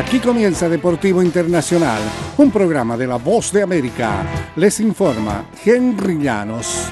Aquí comienza Deportivo Internacional, un programa de La Voz de América. Les informa Henry Llanos.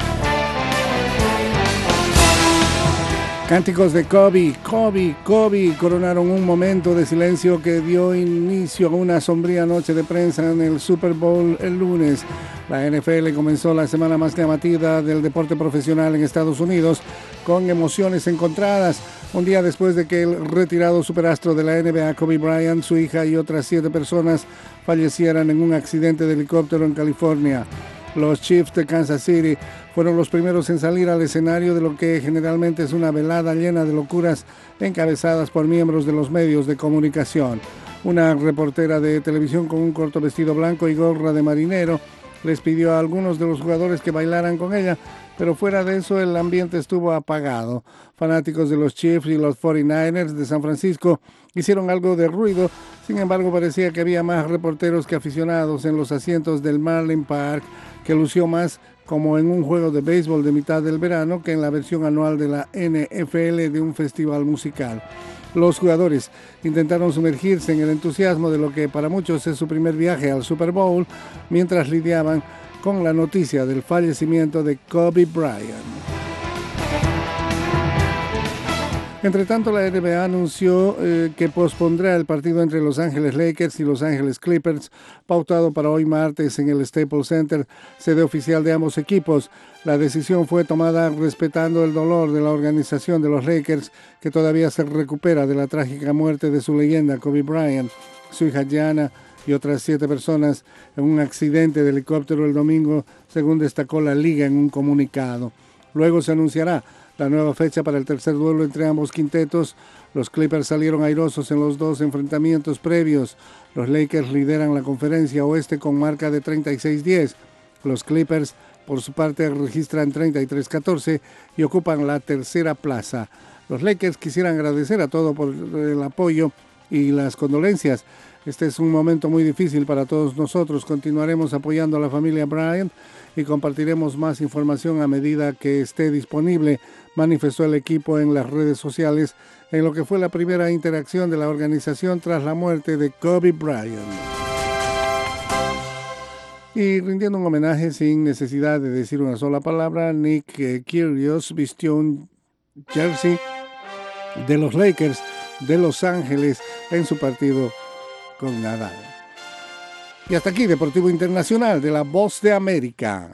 Cánticos de Kobe, Kobe, Kobe coronaron un momento de silencio que dio inicio a una sombría noche de prensa en el Super Bowl el lunes. La NFL comenzó la semana más llamativa del deporte profesional en Estados Unidos con emociones encontradas. Un día después de que el retirado superastro de la NBA, Kobe Bryant, su hija y otras 7 personas fallecieran en un accidente de helicóptero en California. Los Chiefs de Kansas City fueron los primeros en salir al escenario de lo que generalmente es una velada llena de locuras encabezadas por miembros de los medios de comunicación. Una reportera de televisión con un corto vestido blanco y gorra de marinero les pidió a algunos de los jugadores que bailaran con ella, pero fuera de eso el ambiente estuvo apagado. Fanáticos de los Chiefs y los 49ers de San Francisco hicieron algo de ruido, sin embargo parecía que había más reporteros que aficionados en los asientos del Marlin Park, que lució más como en un juego de béisbol de mitad del verano que en la versión anual de la NFL de un festival musical. Los jugadores intentaron sumergirse en el entusiasmo de lo que para muchos es su primer viaje al Super Bowl, mientras lidiaban con la noticia del fallecimiento de Kobe Bryant. Entre tanto, la NBA anunció que pospondrá el partido entre Los Ángeles Lakers y Los Ángeles Clippers, pautado para hoy martes en el Staples Center, sede oficial de ambos equipos. La decisión fue tomada respetando el dolor de la organización de los Lakers, que todavía se recupera de la trágica muerte de su leyenda Kobe Bryant, su hija Gianna y otras 7 personas en un accidente de helicóptero el domingo, según destacó la liga en un comunicado. Luego se anunciará la nueva fecha para el tercer duelo entre ambos quintetos. Los Clippers salieron airosos en los 2 enfrentamientos previos. Los Lakers lideran la conferencia oeste con marca de 36-10. Los Clippers, por su parte, registran 33-14 y ocupan la tercera plaza. Los Lakers quisieran agradecer a todos por el apoyo y las condolencias. Este es un momento muy difícil para todos nosotros. Continuaremos apoyando a la familia Bryant y compartiremos más información a medida que esté disponible, manifestó el equipo en las redes sociales en lo que fue la primera interacción de la organización tras la muerte de Kobe Bryant. Y rindiendo un homenaje sin necesidad de decir una sola palabra, Nick Kyrgios vistió un jersey de los Lakers de Los Ángeles en su partido con Nadal. Y hasta aquí Deportivo Internacional de La Voz de América.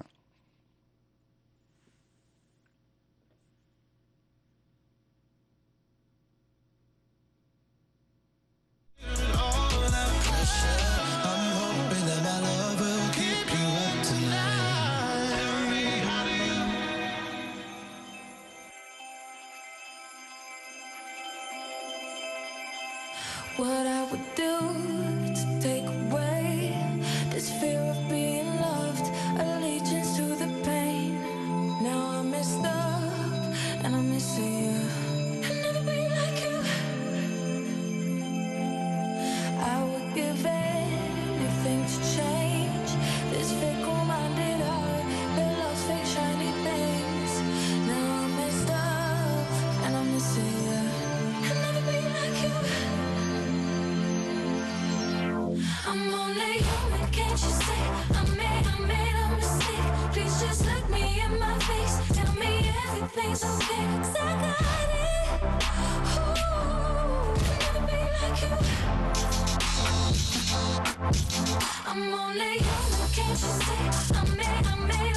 What I would do to take away this fear of being loved, allegiance to the pain. Now I'm messed up and I'm missing you. I'll never be like you. I would give anything to change this fickle-minded heart that loves fake shiny things. Now I'm messed up and I'm missing you. I'll never be like you. I'm only human, can't you see? I made a mistake. Please just look me in my face. Tell me everything's okay, 'cause I got it. Ooh, I'll never be like you. I'm only human, can't you see? I made